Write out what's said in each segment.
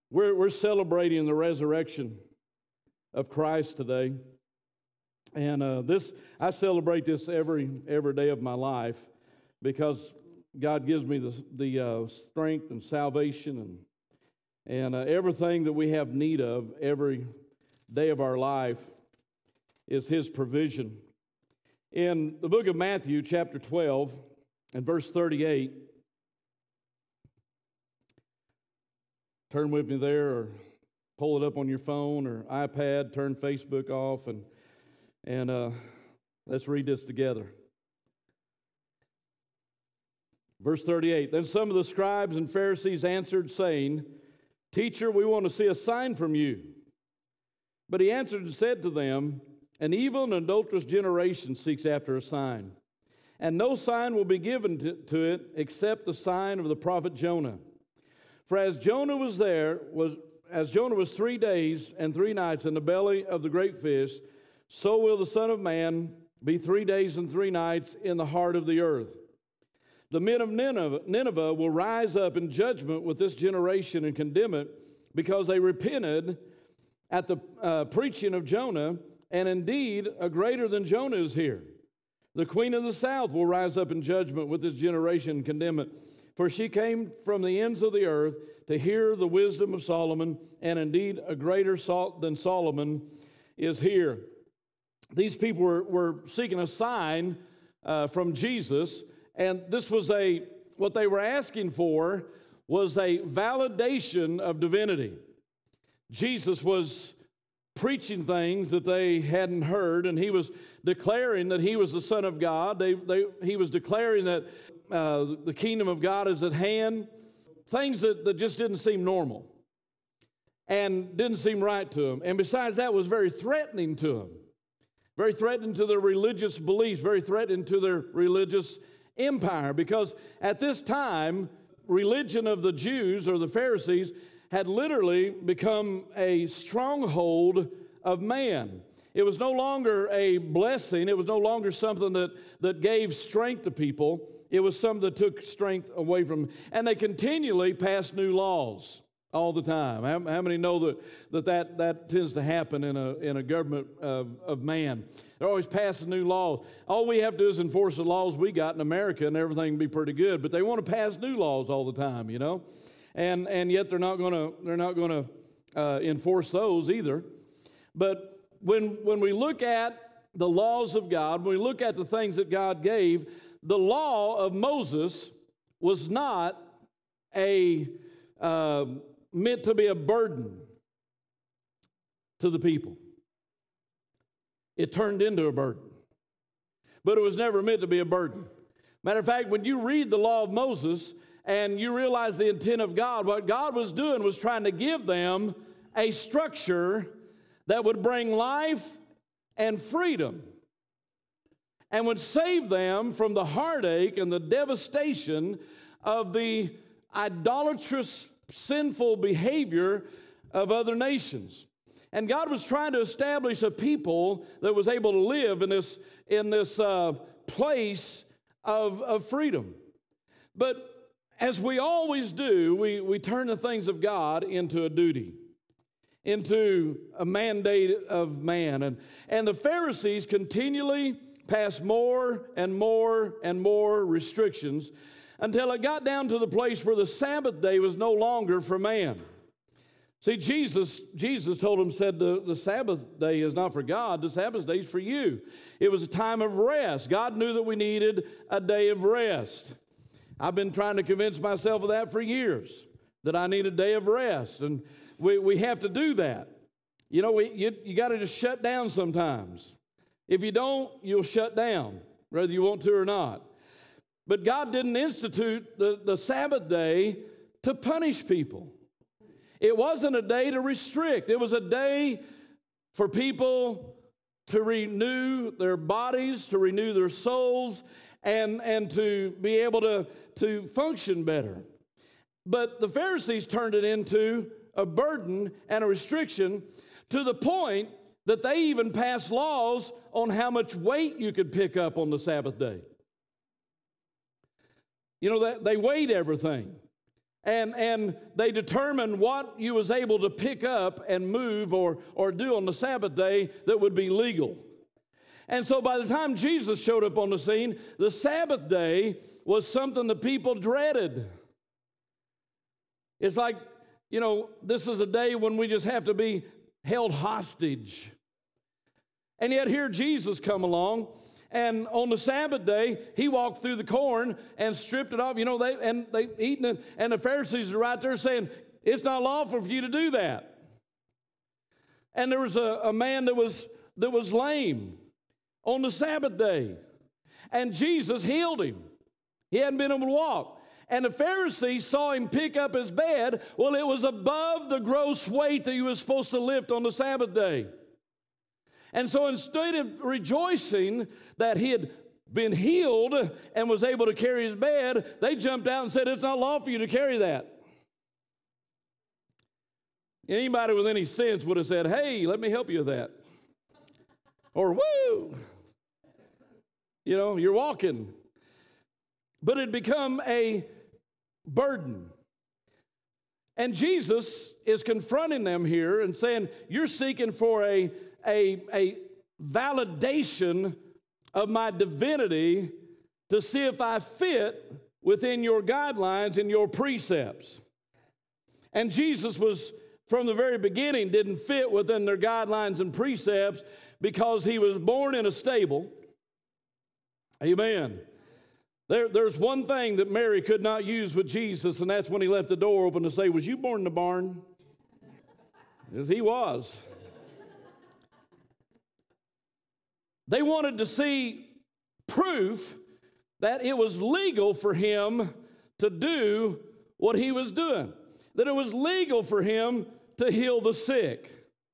We're celebrating the resurrection of Christ today, and I celebrate this every day of my life because God gives me the strength and salvation and everything that we have need of every day of our life is His provision. In the book of Matthew, chapter 12, and verse 38. Turn with me there, or pull it up on your phone or iPad, turn Facebook off, and let's read this together. Verse 38, Then some of the scribes and Pharisees answered, saying, Teacher, we want to see a sign from you. But he answered and said to them, An evil and adulterous generation seeks after a sign, and no sign will be given to it except the sign of the prophet Jonah. For as Jonah was 3 days and 3 nights in the belly of the great fish, so will the Son of Man be 3 days and 3 nights in the heart of the earth. The men of Nineveh will rise up in judgment with this generation and condemn it, because they repented at the preaching of Jonah, and indeed a greater than Jonah is here. The queen of the south will rise up in judgment with this generation and condemn it. For she came from the ends of the earth to hear the wisdom of Solomon, and indeed a greater than Solomon is here. These people were seeking a sign from Jesus, and this was what they were asking for was a validation of divinity. Jesus was preaching things that they hadn't heard, and he was declaring that he was the Son of God. He was declaring that the kingdom of God is at hand, things that just didn't seem normal and didn't seem right to them. And besides that, was very threatening to them, very threatening to their religious beliefs, very threatening to their religious empire, because at this time, religion of the Jews or the Pharisees had literally become a stronghold of man. It was no longer a blessing. It was no longer something that gave strength to people. It was something that took strength away from them. And they continually passed new laws all the time. How many know that tends to happen in a government of man? They're always passing new laws. All we have to do is enforce the laws we got in America, and everything will be pretty good. But they want to pass new laws all the time, you know. And yet they're not going to enforce those either. But when we look at the laws of God, when we look at the things that God gave, the law of Moses was not meant to be a burden to the people. It turned into a burden, but it was never meant to be a burden. Matter of fact, when you read the law of Moses and you realize the intent of God, what God was doing was trying to give them a structure that would bring life and freedom and would save them from the heartache and the devastation of the idolatrous, sinful behavior of other nations. And God was trying to establish a people that was able to live in this place of freedom. But as we always do, we turn the things of God into a duty, into a mandate of man. And the Pharisees continually passed more and more and more restrictions until it got down to the place where the Sabbath day was no longer for man. See, Jesus told him, said, the Sabbath day is not for God, the Sabbath day is for you. It was a time of rest. God knew that we needed a day of rest. I've been trying to convince myself of that for years, that I need a day of rest. And we have to do that. You know, you got to just shut down sometimes. If you don't, you'll shut down, whether you want to or not. But God didn't institute the Sabbath day to punish people. It wasn't a day to restrict. It was a day for people to renew their bodies, to renew their souls, and to be able to function better. But the Pharisees turned it into a burden and a restriction to the point that they even passed laws on how much weight you could pick up on the Sabbath day. You know, they weighed everything. and they determined what you was able to pick up and move or do on the Sabbath day that would be legal. And so by the time Jesus showed up on the scene, the Sabbath day was something the people dreaded. It's like, this is a day when we just have to be held hostage. And yet here Jesus come along, and on the Sabbath day, he walked through the corn and stripped it off. They eating it, and the Pharisees are right there saying, it's not lawful for you to do that. And there was a man that was lame on the Sabbath day, and Jesus healed him. He hadn't been able to walk. And the Pharisees saw him pick up his bed. Well, it was above the gross weight that he was supposed to lift on the Sabbath day. And so instead of rejoicing that he had been healed and was able to carry his bed, they jumped out and said, it's not lawful for you to carry that. Anybody with any sense would have said, hey, let me help you with that. Or, woo! You're walking. But it had become a burden. And Jesus is confronting them here and saying, you're seeking for a validation of my divinity to see if I fit within your guidelines and your precepts. And Jesus was, from the very beginning, didn't fit within their guidelines and precepts because he was born in a stable. Amen. There's one thing that Mary could not use with Jesus, and that's when he left the door open to say, was you born in the barn? As he was. They wanted to see proof that it was legal for him to do what he was doing, that it was legal for him to heal the sick.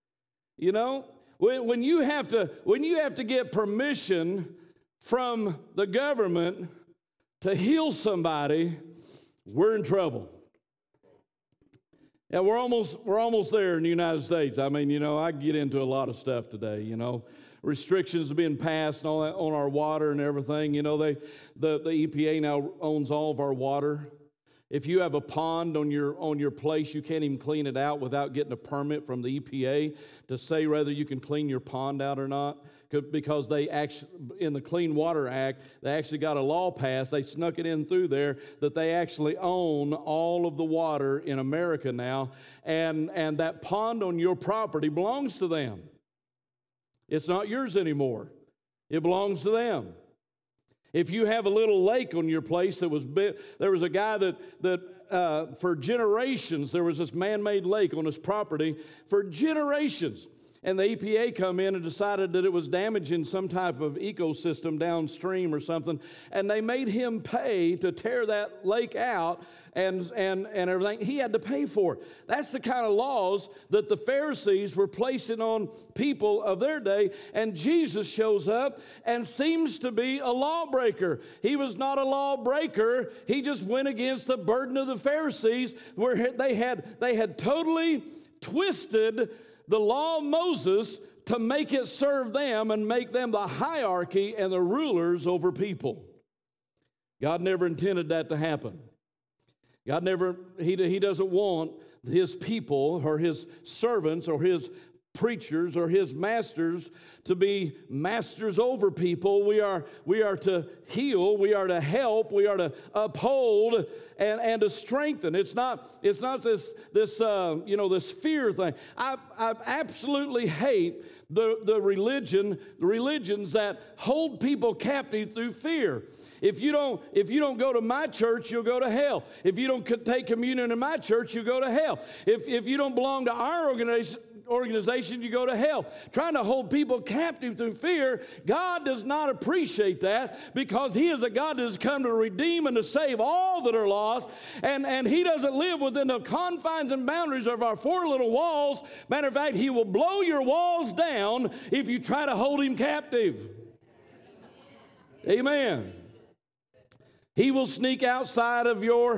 When you have to get permission from the government to heal somebody, we're in trouble. Yeah, we're almost there in the United States. I mean, I get into a lot of stuff today, restrictions are being passed and all that on our water and everything. The EPA now owns all of our water. If you have a pond on your place, you can't even clean it out without getting a permit from the EPA to say whether you can clean your pond out or not. Because they actually, in the Clean Water Act, they actually got a law passed. They snuck it in through there that they actually own all of the water in America now, and that pond on your property belongs to them. It's not yours anymore. It belongs to them. If you have a little lake on your place that was big, there was a guy that for generations, there was this man-made lake on his property for generations. And the EPA come in and decided that it was damaging some type of ecosystem downstream or something. And they made him pay to tear that lake out and everything. He had to pay for it. That's the kind of laws that the Pharisees were placing on people of their day. And Jesus shows up and seems to be a lawbreaker. He was not a lawbreaker. He just went against the burden of the Pharisees, where they had totally twisted the law of Moses to make it serve them and make them the hierarchy and the rulers over people. God never intended that to happen. He doesn't want his people or his servants or his preachers or his masters to be masters over people. We are to heal, we are to help, we are to uphold and to strengthen. It's not this fear thing. I absolutely hate the religions that hold people captive through fear. If you don't go to my church, you'll go to hell. If you don't take communion in my church, you'll go to hell. If you don't belong to our organization, you go to hell. Trying to hold people captive through fear, God does not appreciate that, because he is a God that has come to redeem and to save all that are lost, and he doesn't live within the confines and boundaries of our four little walls. Matter of fact, he will blow your walls down if you try to hold him captive. Amen. He will sneak outside of your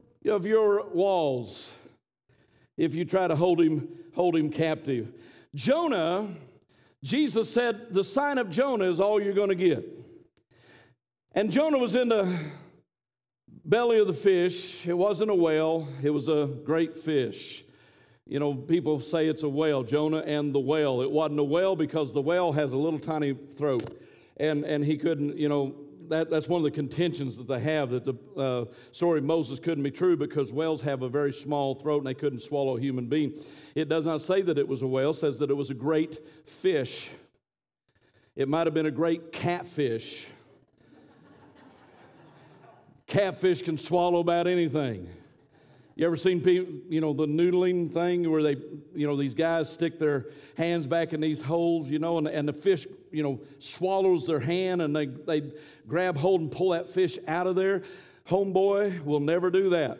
walls if you try to hold him captive. Jonah, Jesus said, the sign of Jonah is all you're going to get. And Jonah was in the belly of the fish, it wasn't a whale, it was a great fish. You know, people say it's a whale, Jonah and the whale. It wasn't a whale because the whale has a little tiny throat. And he couldn't, you know, that's one of the contentions that they have, that the story of Moses couldn't be true because whales have a very small throat and they couldn't swallow a human being. It does not say that it was a whale, it says that it was a great fish. It might have been a great catfish. Catfish can swallow about anything. You ever seen people, you know, the noodling thing where they, you know, these guys stick their hands back in these holes, you know, and the fish, you know, swallows their hand and they grab hold and pull that fish out of there? Homeboy will never do that.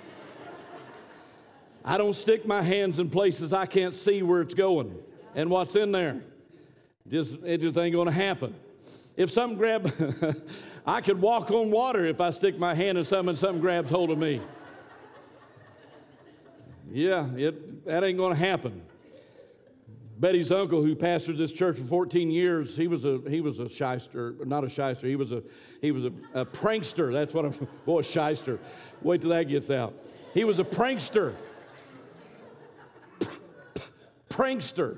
I don't stick my hands in places I can't see where it's going and what's in there. It just ain't going to happen. If something I could walk on water if I stick my hand in something and something grabs hold of me. Yeah, that ain't going to happen. Betty's uncle, who pastored this church for 14 years, he was a shyster, not a shyster. He was a prankster. That's what boy, shyster. Wait till that gets out. He was a prankster. Prankster.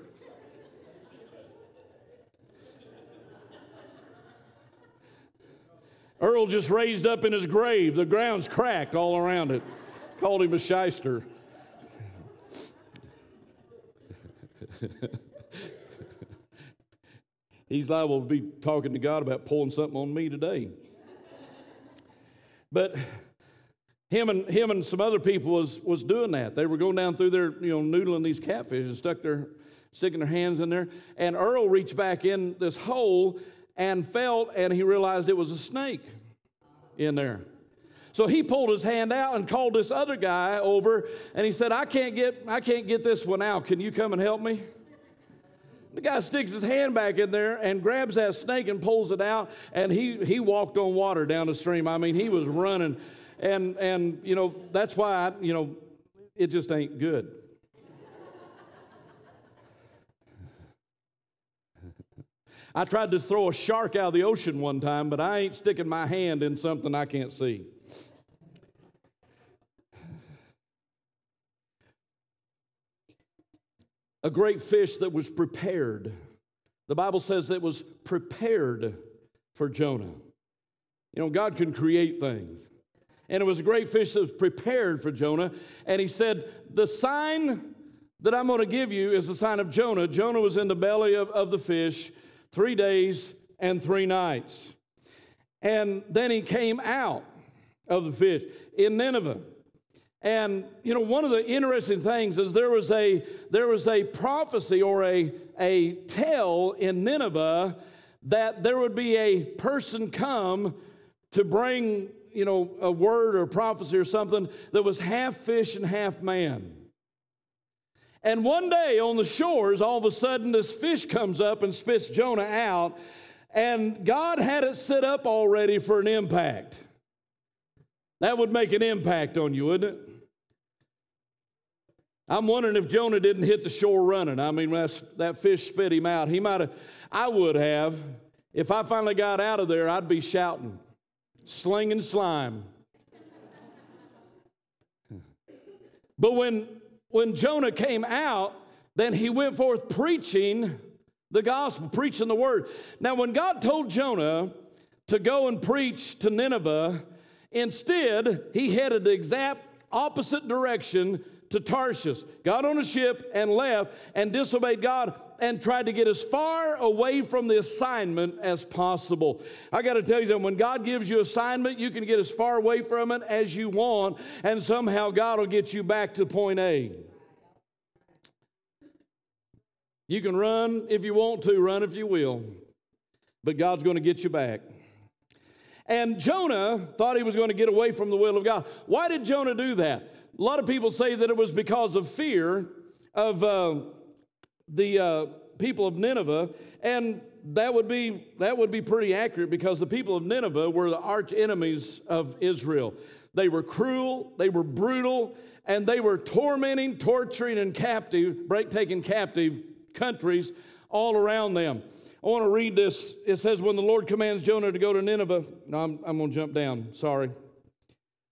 Earl just raised up in his grave. The ground's cracked all around it. Called him a shyster. He's liable to be talking to God about pulling something on me today. But him and some other people was doing that. They were going down through there, you know, noodling these catfish and sticking their hands in there. And Earl reached back in this hole and felt, and he realized it was a snake in there. So he pulled his hand out and called this other guy over, and he said, I can't get this one out. Can you come and help me? The guy sticks his hand back in there and grabs that snake and pulls it out, and he walked on water down the stream. I mean, he was running, and you know, that's why, it just ain't good. I tried to throw a shark out of the ocean one time, but I ain't sticking my hand in something I can't see. A great fish that was prepared. The Bible says it was prepared for Jonah. You know, God can create things. And it was a great fish that was prepared for Jonah. And he said, the sign that I'm going to give you is the sign of Jonah. Jonah was in the belly of the fish 3 days and 3 nights. And then he came out of the fish in Nineveh. And, you know, one of the interesting things is there was a prophecy or a tale in Nineveh that there would be a person come to bring, you know, a word or prophecy or something that was half fish and half man. And one day on the shores, all of a sudden this fish comes up and spits Jonah out, and God had it set up already for an impact. That would make an impact on you, wouldn't it? I'm wondering if Jonah didn't hit the shore running. I mean, that fish spit him out. I would have. If I finally got out of there, I'd be shouting, slinging slime. But when Jonah came out, then he went forth preaching the gospel, preaching the word. Now, when God told Jonah to go and preach to Nineveh, instead, he headed the exact opposite direction to Tarshish, got on a ship and left and disobeyed God and tried to get as far away from the assignment as possible. I got to tell you something, when God gives you assignment, you can get as far away from it as you want, and somehow God will get you back to point A. You can run if you want to, run if you will, but God's going to get you back. And Jonah thought he was going to get away from the will of God. Why did Jonah do that? A lot of people say that it was because of fear of the people of Nineveh, and that would be pretty accurate because the people of Nineveh were the arch enemies of Israel. They were cruel, they were brutal, and they were tormenting, torturing, and taking captive countries all around them. I want to read this. It says, when the Lord commands Jonah to go to Nineveh. No, I'm going to jump down. Sorry.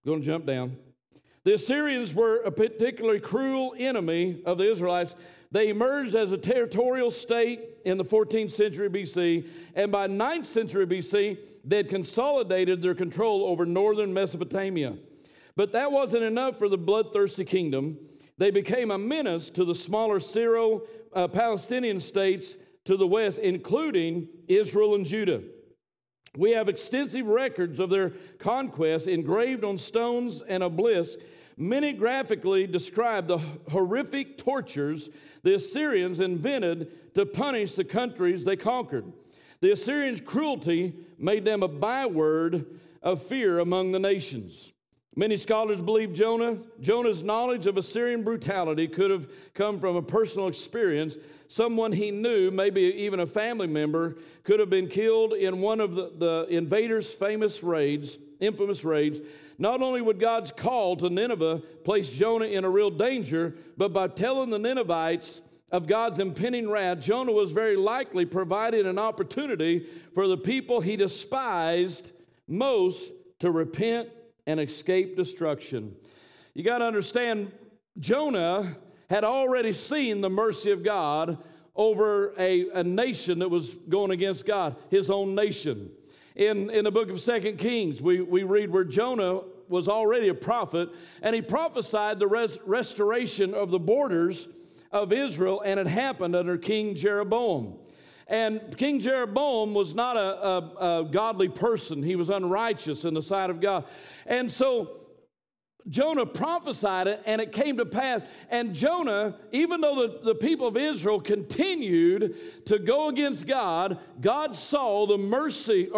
Going to jump down. The Assyrians were a particularly cruel enemy of the Israelites. They emerged as a territorial state in the 14th century BC, and by 9th century BC, they had consolidated their control over northern Mesopotamia. But that wasn't enough for the bloodthirsty kingdom. They became a menace to the smaller Syro-Palestinian states to the west, including Israel and Judah. We have extensive records of their conquests engraved on stones and obelisks. Many graphically describe the horrific tortures the Assyrians invented to punish the countries they conquered. The Assyrians' cruelty made them a byword of fear among the nations. Many scholars believe Jonah's knowledge of Assyrian brutality could have come from a personal experience. Someone he knew, maybe even a family member, could have been killed in one of the invaders' infamous raids. Not only would God's call to Nineveh place Jonah in a real danger, but by telling the Ninevites of God's impending wrath, Jonah was very likely providing an opportunity for the people he despised most to repent and escape destruction. You got to understand, Jonah had already seen the mercy of God over a nation that was going against God, his own nation. In the book of 2 Kings, we read where Jonah was already a prophet, and he prophesied the restoration of the borders of Israel, and it happened under King Jeroboam. And King Jeroboam was not a godly person. He was unrighteous in the sight of God. And so Jonah prophesied it, and it came to pass. And Jonah, even though the people of Israel continued to go against God, Jonah saw the mercy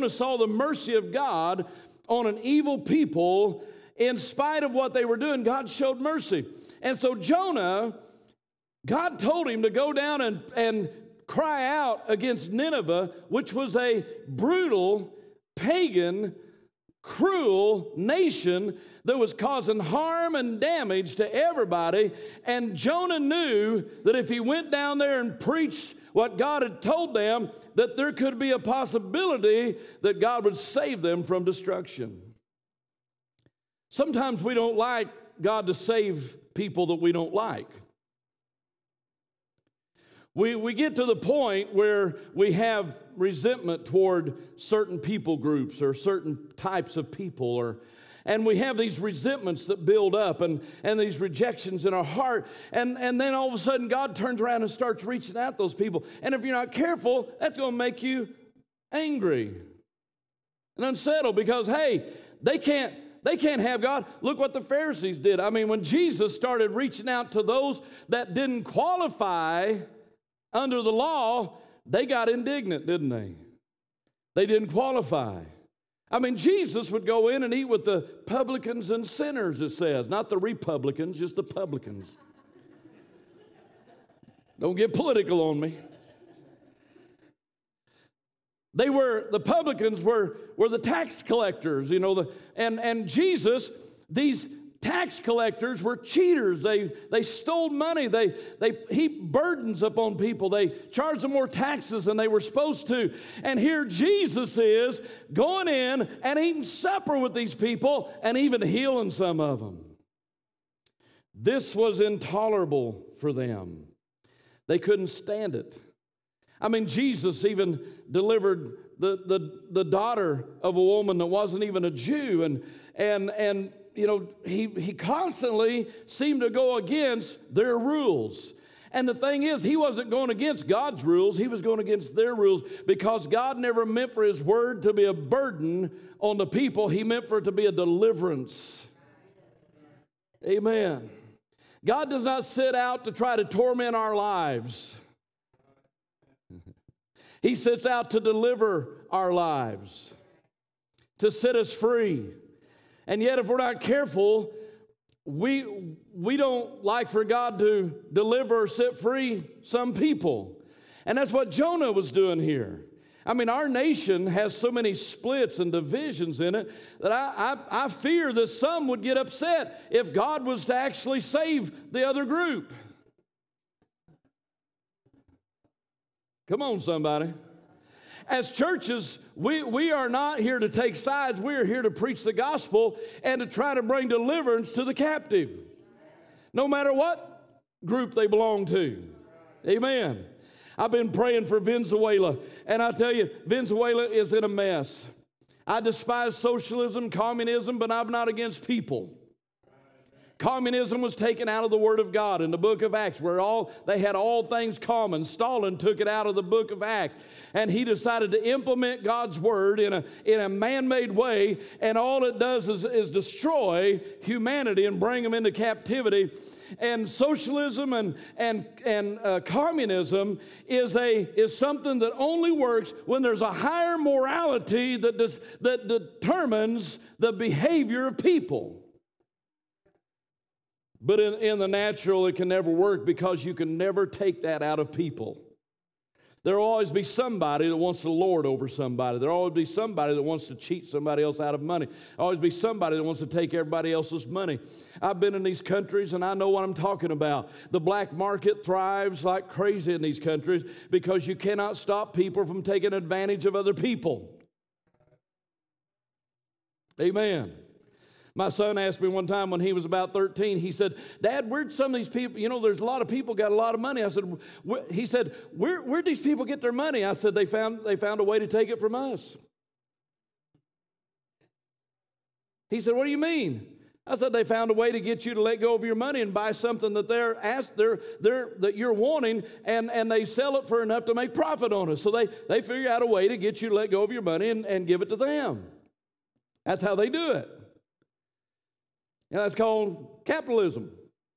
of God on an evil people. In spite of what they were doing, God showed mercy. And so Jonah, God told him to go down and cry out against Nineveh, which was a brutal, pagan, cruel nation that was causing harm and damage to everybody. And Jonah knew that if he went down there and preached what God had told them, that there could be a possibility that God would save them from destruction. Sometimes we don't like God to save people that we don't like. We get to the point where we have resentment toward certain people groups or certain types of people, and we have these resentments that build up and these rejections in our heart. And then all of a sudden God turns around and starts reaching out those people. And if you're not careful, that's going to make you angry and unsettled because, hey, they can't have God. Look what the Pharisees did. I mean, when Jesus started reaching out to those that didn't qualify under the law, they got indignant, didn't they? They didn't qualify. I mean, Jesus would go in and eat with the publicans and sinners, it says. Not the Republicans, just the publicans. Don't get political on me. The publicans were the tax collectors, and Jesus, these tax collectors were cheaters. They stole money. They heaped burdens upon people. They charged them more taxes than they were supposed to. And here Jesus is going in and eating supper with these people and even healing some of them. This was intolerable for them. They couldn't stand it. I mean, Jesus even delivered the daughter of a woman that wasn't even a Jew, and he constantly seemed to go against their rules. And the thing is, he wasn't going against God's rules. He was going against their rules because God never meant for his word to be a burden on the people. He meant for it to be a deliverance. Amen. God does not set out to try to torment our lives. He sets out to deliver our lives, to set us free. And yet, if we're not careful, we don't like for God to deliver or set free some people. And that's what Jonah was doing here. I mean, our nation has so many splits and divisions in it that I fear that some would get upset if God was to actually save the other group. Come on, somebody. as churches, we are not here to take sides. We are here to preach the gospel and to try to bring deliverance to the captive, no matter what group they belong to. Amen. I've been praying for Venezuela, and I tell you, Venezuela is in a mess. I despise socialism, communism, but I'm not against people. Communism was taken out of the Word of God in the book of Acts, where they had all things common. Stalin took it out of the book of Acts, and he decided to implement God's Word in a man-made way, and all it does is destroy humanity and bring them into captivity. And socialism and communism is something that only works when there's a higher morality that determines the behavior of people. But in the natural, it can never work because you can never take that out of people. There will always be somebody that wants to lord over somebody. There will always be somebody that wants to cheat somebody else out of money. There will always be somebody that wants to take everybody else's money. I've been in these countries, and I know what I'm talking about. The black market thrives like crazy in these countries because you cannot stop people from taking advantage of other people. Amen. My son asked me one time when he was about 13, he said, Dad, where'd some of these people, there's a lot of people got a lot of money. I said, he said, where'd these people get their money? I said, they found a way to take it from us. He said, what do you mean? I said, they found a way to get you to let go of your money and buy something that that you're wanting, and they sell it for enough to make profit on it. So they figure out a way to get you to let go of your money and give it to them. That's how they do it. And that's called capitalism.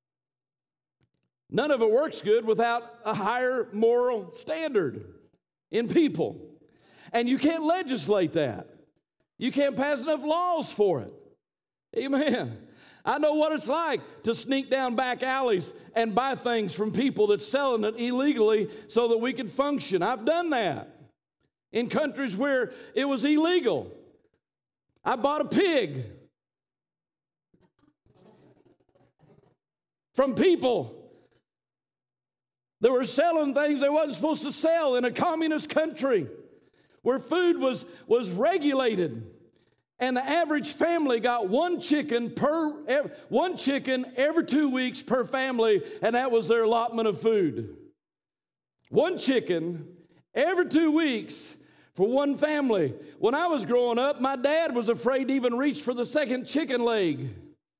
None of it works good without a higher moral standard in people. And you can't legislate that. You can't pass enough laws for it. Amen. I know what it's like to sneak down back alleys and buy things from people that's selling it illegally so that we could function. I've done that in countries where it was illegal. I bought a pig from people that were selling things they wasn't supposed to sell in a communist country where food was regulated, and the average family got one chicken every 2 weeks per family, and that was their allotment of food. One chicken every 2 weeks for one family. When I was growing up, my dad was afraid to even reach for the second chicken leg.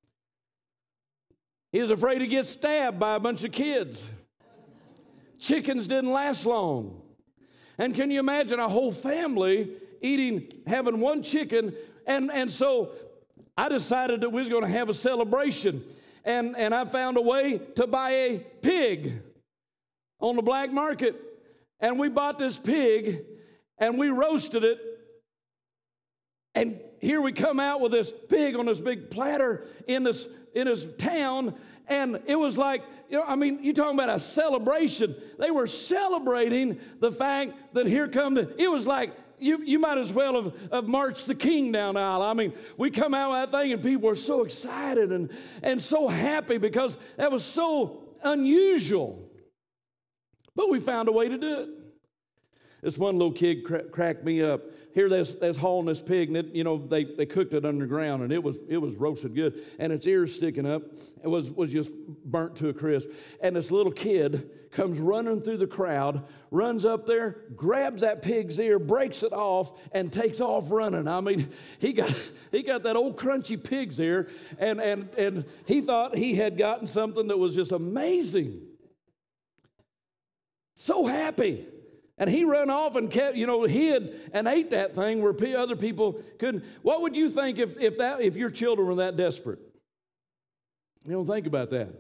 He was afraid to get stabbed by a bunch of kids. Chickens didn't last long. And can you imagine a whole family having one chicken? And so I decided that we was going to have a celebration. And I found a way to buy a pig on the black market. And we bought this pig, and we roasted it. And here we come out with this pig on this big platter in this town, and it was like, you're talking about a celebration. They were celebrating the fact that it was like, you might as well have marched the king down the aisle. We come out with that thing, and people were so excited and so happy because that was so unusual. But we found a way to do it. This one little kid cracked me up. Here they're hauling this pig, and they cooked it underground, and it was roasted good, and its ears sticking up. It was just burnt to a crisp. And this little kid comes running through the crowd, runs up there, grabs that pig's ear, breaks it off, and takes off running. He got that old crunchy pig's ear, and he thought he had gotten something that was just amazing. So happy. And he ran off and hid and ate that thing where other people couldn't. What would you think if your children were that desperate? You don't think about that.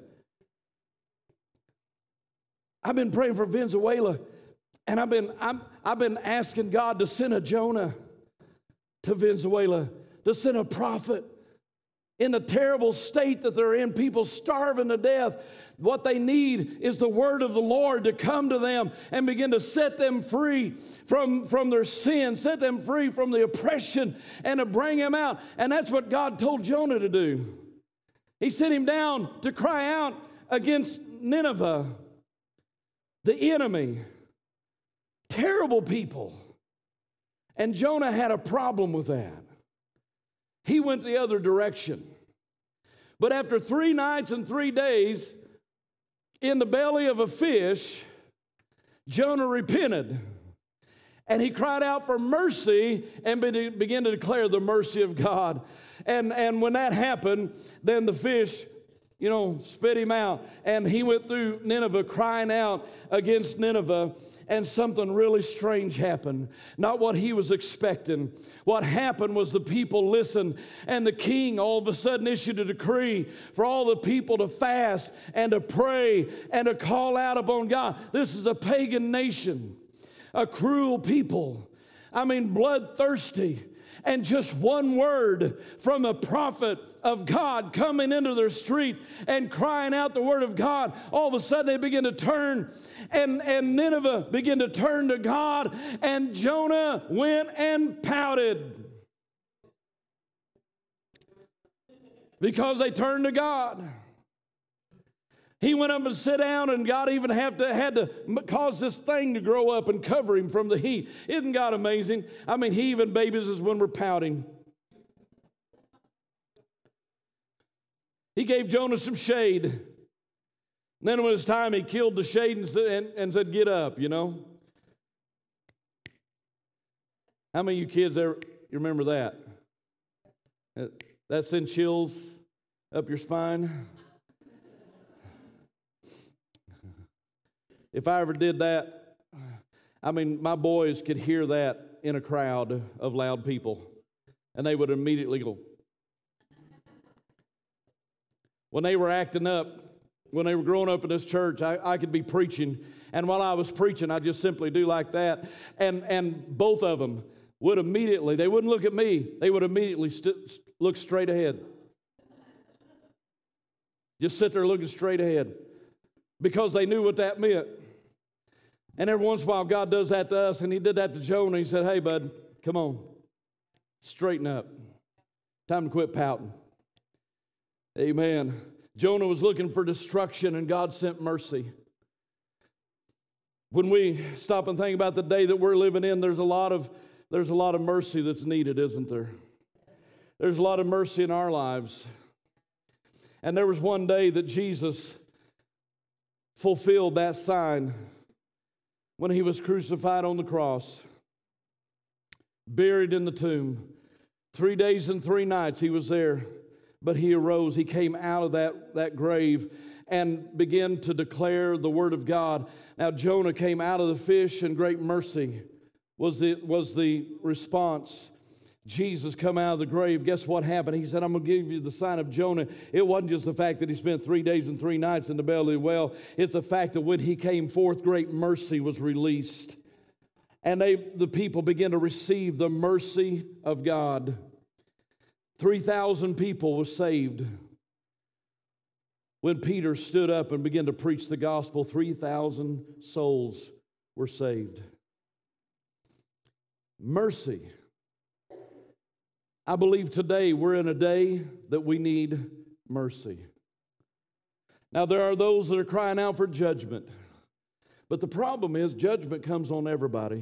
I've been praying for Venezuela, and I've been asking God to send a Jonah to Venezuela, to send a prophet. In the terrible state that they're in, people starving to death. What they need is the word of the Lord to come to them and begin to set them free from their sin, set them free from the oppression, and to bring them out. And that's what God told Jonah to do. He sent him down to cry out against Nineveh, the enemy. Terrible people. And Jonah had a problem with that. He went the other direction. But after 3 nights and 3 days in the belly of a fish, Jonah repented. And he cried out for mercy and began to declare the mercy of God. And when that happened, then the fish, spit him out. And he went through Nineveh crying out against Nineveh. And something really strange happened. Not what he was expecting. What happened was the people listened. And the king all of a sudden issued a decree for all the people to fast and to pray and to call out upon God. This is a pagan nation. A cruel people. Bloodthirsty. And just one word from a prophet of God coming into their street and crying out the word of God, all of a sudden they begin to turn, and Nineveh began to turn to God, and Jonah went and pouted because they turned to God. He went up and sat down, and God even had to cause this thing to grow up and cover him from the heat. Isn't God amazing? He even babies us when we're pouting. He gave Jonah some shade. And then when it was time, he killed the shade and said, get up, How many of you kids you remember that? That sent chills up your spine? If I ever did that, my boys could hear that in a crowd of loud people, and they would immediately go. When they were acting up, when they were growing up in this church, I could be preaching, and while I was preaching, I'd just simply do like that, and both of them would immediately, they wouldn't look at me, they would immediately look straight ahead. Just sit there looking straight ahead. Because they knew what that meant. And every once in a while, God does that to us, and he did that to Jonah. He said, hey, bud, come on. Straighten up. Time to quit pouting. Amen. Jonah was looking for destruction, and God sent mercy. When we stop and think about the day that we're living in, there's a lot of mercy that's needed, isn't there? There's a lot of mercy in our lives. And there was one day that Jesus fulfilled that sign when he was crucified on the cross, buried in the tomb. 3 days and 3 nights he was there, but he arose. He came out of that grave and began to declare the word of God. Now Jonah came out of the fish, and great mercy was the response. Jesus come out of the grave. Guess what happened? He said, I'm going to give you the sign of Jonah. It wasn't just the fact that he spent 3 days and 3 nights in the belly of the whale. It's the fact that when he came forth, great mercy was released. And the people began to receive the mercy of God. 3,000 people were saved. When Peter stood up and began to preach the gospel, 3,000 souls were saved. Mercy. I believe today we're in a day that we need mercy. Now, there are those that are crying out for judgment. But the problem is judgment comes on everybody.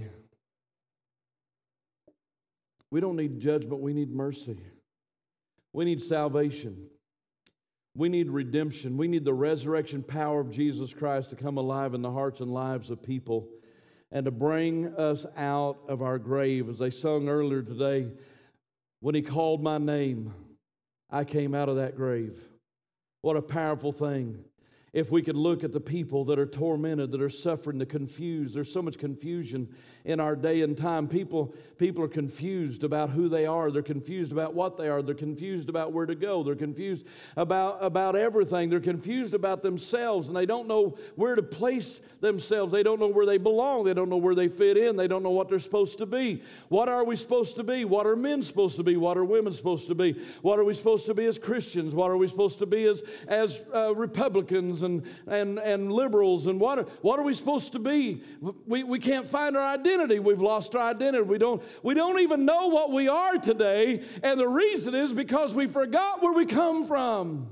We don't need judgment, we need mercy. We need salvation. We need redemption. We need the resurrection power of Jesus Christ to come alive in the hearts and lives of people and to bring us out of our grave. As they sung earlier today, when he called my name, I came out of that grave. What a powerful thing. If we could look at the people that are tormented, that are suffering, the confused. There's so much confusion in our day and time. People are confused about who they are. They're confused about what they are. They're confused about where to go. They're confused about everything. They're confused about themselves, and they don't know where to place themselves. They don't know where they belong. They don't know where they fit in. They don't know what they're supposed to be. What are we supposed to be? What are men supposed to be? What are women supposed to be? What are we supposed to be as Christians? What are we supposed to be as Republicans and liberals? And what are we supposed to be? We can't find our identity. We've lost our identity. We don't even know what we are today, and the reason is because we forgot where we come from.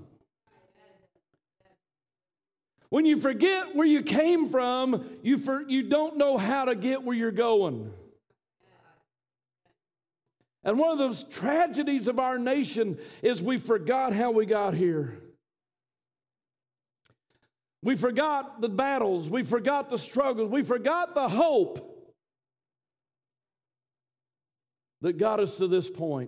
When you forget where you came from, you don't know how to get where you're going. And one of those tragedies of our nation is we forgot how we got here. We forgot the battles. We forgot the struggles. We forgot the hope that got us to this point.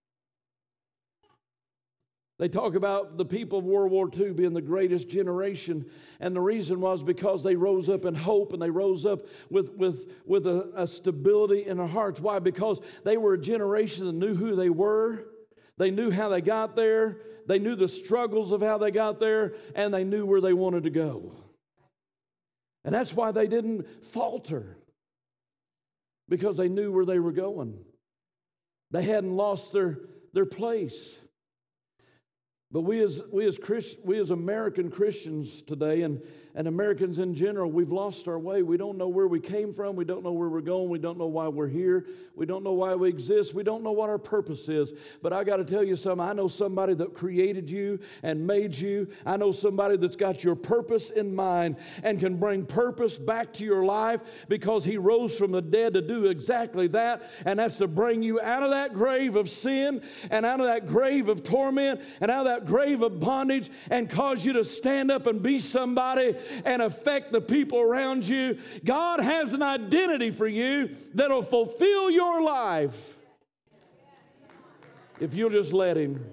They talk about the people of World War II being the greatest generation, and the reason was because they rose up in hope and they rose up with a stability in their hearts. Why? Because they were a generation that knew who they were. They knew how they got there. They knew the struggles of how they got there, and they knew where they wanted to go. And that's why they didn't falter, because they knew where they were going. They hadn't lost their place. But we as American Christians today, and Americans in general, we've lost our way. We don't know where we came from. We don't know where we're going. We don't know why we're here. We don't know why we exist. We don't know what our purpose is. But I got to tell you something. I know somebody that created you and made you. I know somebody that's got your purpose in mind and can bring purpose back to your life, because He rose from the dead to do exactly that. And that's to bring you out of that grave of sin and out of that grave of torment and out of that grave of bondage, and cause you to stand up and be somebody and affect the people around you. God has an identity for you that'll fulfill your life if you'll just let Him.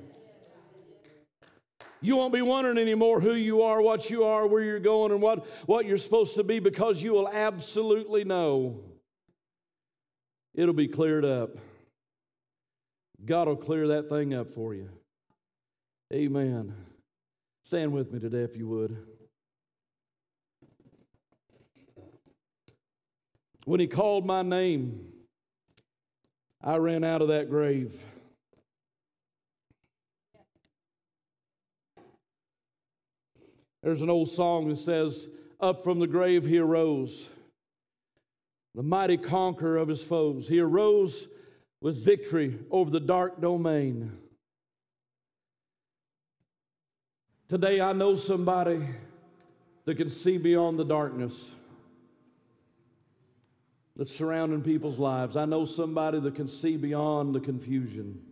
You won't be wondering anymore who you are, what you are, where you're going, and what you're supposed to be, because you will absolutely know. It'll be cleared up. God will clear that thing up for you. Amen. Stand with me today if you would. When He called my name, I ran out of that grave. There's an old song that says, "Up from the grave He arose, the mighty conqueror of His foes. He arose with victory over the dark domain." Today I know somebody that can see beyond the darkness that's surrounding people's lives. I know somebody that can see beyond the confusion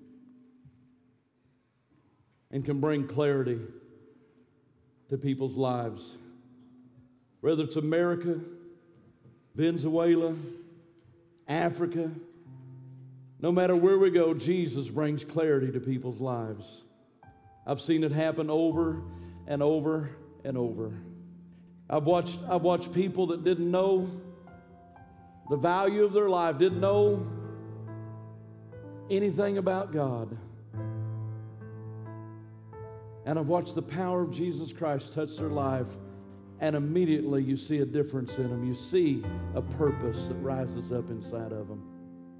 and can bring clarity to people's lives. Whether it's America, Venezuela, Africa, no matter where we go, Jesus brings clarity to people's lives. I've seen it happen over and over and over. I've watched people that didn't know the value of their life, didn't know anything about God. And I've watched the power of Jesus Christ touch their life, and immediately you see a difference in them. You see a purpose that rises up inside of them.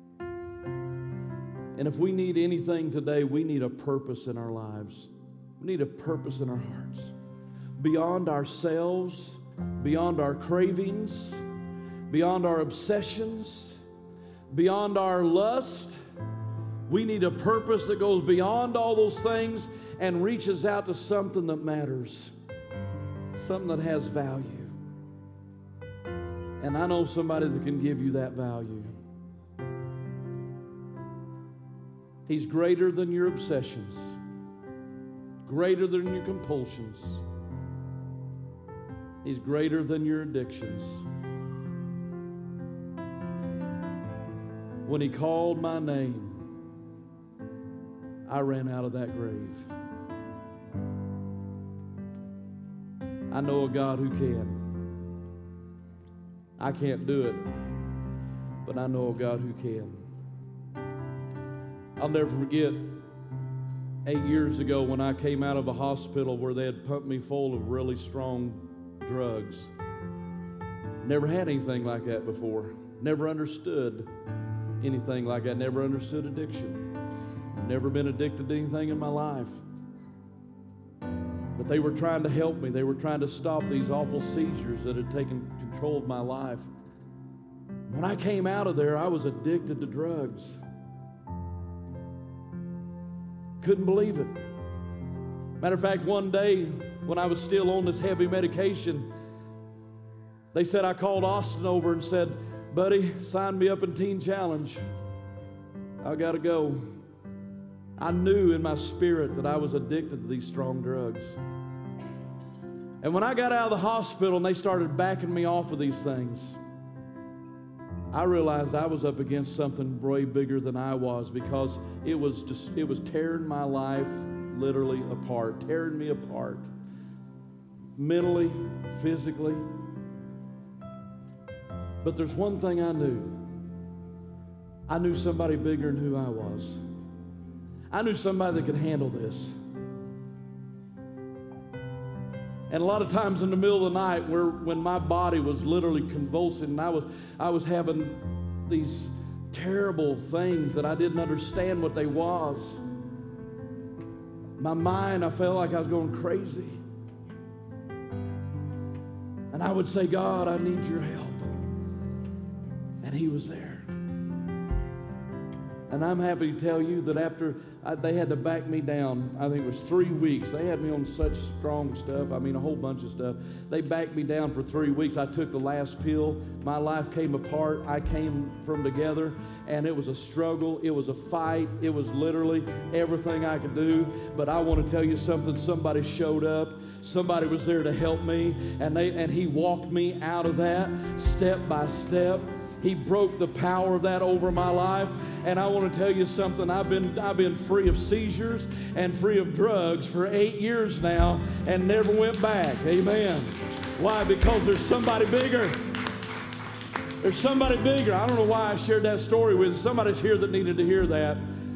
And if we need anything today, we need a purpose in our lives. We need a purpose in our hearts. Beyond ourselves, beyond our cravings, beyond our obsessions, beyond our lust, we need a purpose that goes beyond all those things and reaches out to something that matters, something that has value. And I know somebody that can give you that value. He's greater than your obsessions, greater than your compulsions. He's greater than your addictions. When He called my name, I ran out of that grave. I know a God who can. I can't do it, but I know a God who can. I'll never forget 8 years ago when I came out of a hospital where they had pumped me full of really strong drugs. Never had anything like that before. Never understood anything like that. Never understood addiction. Never been addicted to anything in my life. But they were trying to help me. They were trying to stop these awful seizures that had taken control of my life. When I came out of there, I was addicted to drugs. Couldn't believe it. Matter of fact, one day when I was still on this heavy medication, they said, I called Austin over and said, buddy, sign me up in Teen Challenge. I got to go. I knew in my spirit that I was addicted to these strong drugs. And when I got out of the hospital and they started backing me off of these things, I realized I was up against something way bigger than I was, because it was tearing my life literally apart, tearing me apart, mentally, physically. But there's one thing I knew. I knew somebody bigger than who I was. I knew somebody that could handle this. And a lot of times in the middle of the night, when my body was literally convulsing, and I was having these terrible things that I didn't understand what they was. My mind, I felt like I was going crazy. And I would say, God, I need your help. And He was there. And I'm happy to tell you that after they had to back me down, I think it was 3 weeks. They had me on such strong stuff. I mean, a whole bunch of stuff. They backed me down for 3 weeks. I took the last pill. My life came apart. I came from together, and it was a struggle. It was a fight. It was literally everything I could do. But I want to tell you something. Somebody showed up. Somebody was there to help me, and He walked me out of that step by step. He broke the power of that over my life. And I want to tell you something. I've been free of seizures and free of drugs for 8 years now and never went back. Amen. Why? Because there's somebody bigger. There's somebody bigger. I don't know why I shared that story with you. Somebody's here that needed to hear that.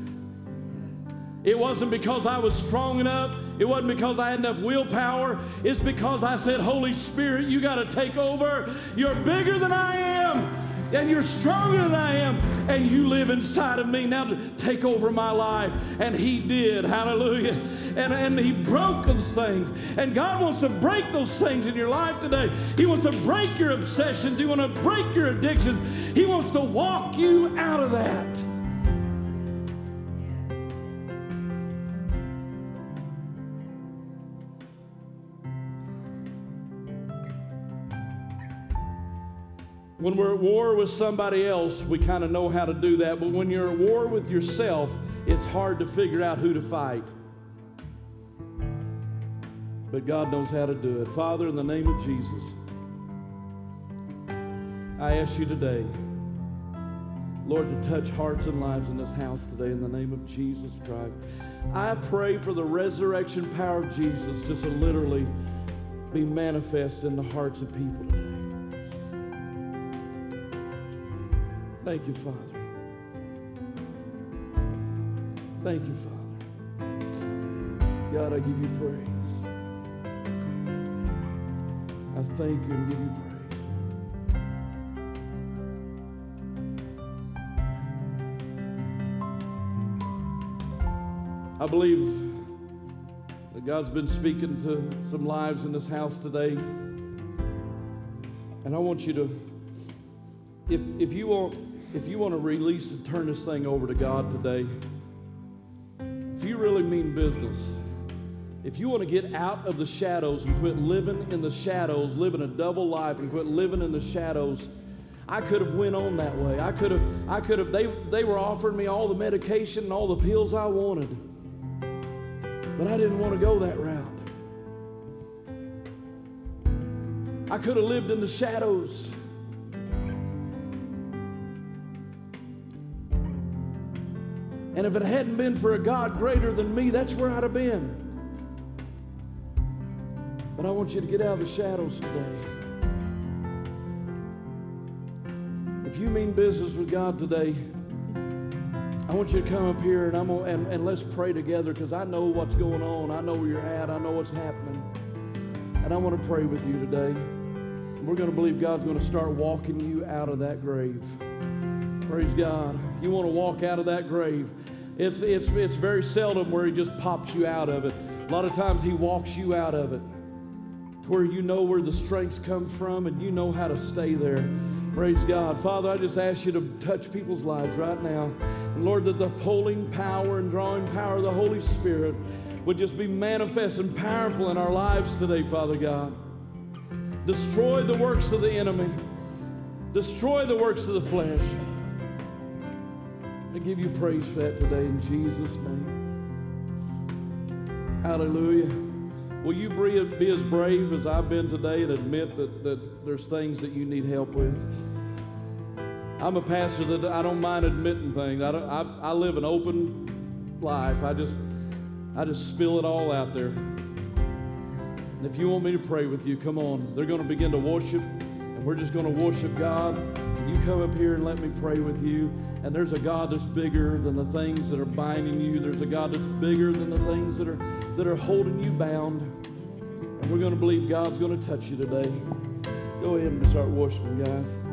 It wasn't because I was strong enough. It wasn't because I had enough willpower. It's because I said, Holy Spirit, you got to take over. You're bigger than I am. And you're stronger than I am, and you live inside of me now to take over my life. And He did, hallelujah. And He broke those things. And God wants to break those things in your life today. He wants to break your obsessions. He wants to break your addictions. He wants to walk you out of that. When we're at war with somebody else, we kind of know how to do that. But when you're at war with yourself, it's hard to figure out who to fight. But God knows how to do it. Father, in the name of Jesus, I ask you today, Lord, to touch hearts and lives in this house today in the name of Jesus Christ. I pray for the resurrection power of Jesus just to literally be manifest in the hearts of people today. Thank you, Father. Thank you, Father. God, I give you praise. I thank you and give you praise. I believe that God's been speaking to some lives in this house today. And I want you to, if you want to release and turn this thing over to God today, if you really mean business, if you want to get out of the shadows and quit living in the shadows, living a double life and quit living in the shadows, I could have went on that way. I could have, they were offering me all the medication and all the pills I wanted. But I didn't want to go that route. I could have lived in the shadows. And if it hadn't been for a God greater than me, that's where I'd have been. But I want you to get out of the shadows today. If you mean business with God today, I want you to come up here and let's pray together, because I know what's going on. I know where you're at. I know what's happening. And I want to pray with you today. And we're going to believe God's going to start walking you out of that grave. Praise God. You want to walk out of that grave. It's very seldom where He just pops you out of it. A lot of times He walks you out of it to where you know where the strengths come from and you know how to stay there. Praise God. Father, I just ask you to touch people's lives right now. And Lord, that the pulling power and drawing power of the Holy Spirit would just be manifest and powerful in our lives today, Father God. Destroy the works of the enemy. Destroy the works of the flesh. I give you praise for that today in Jesus' name. Hallelujah. Will you be as brave as I've been today and admit that there's things that you need help with? I'm a pastor that I don't mind admitting things. I live an open life. I just spill it all out there. And if you want me to pray with you, come on. They're going to begin to worship, and we're just going to worship God. You come up here and let me pray with you. And there's a God that's bigger than the things that are binding you. There's a God that's bigger than the things that are holding you bound. And we're going to believe God's going to touch you today. Go ahead and start worshiping, guys.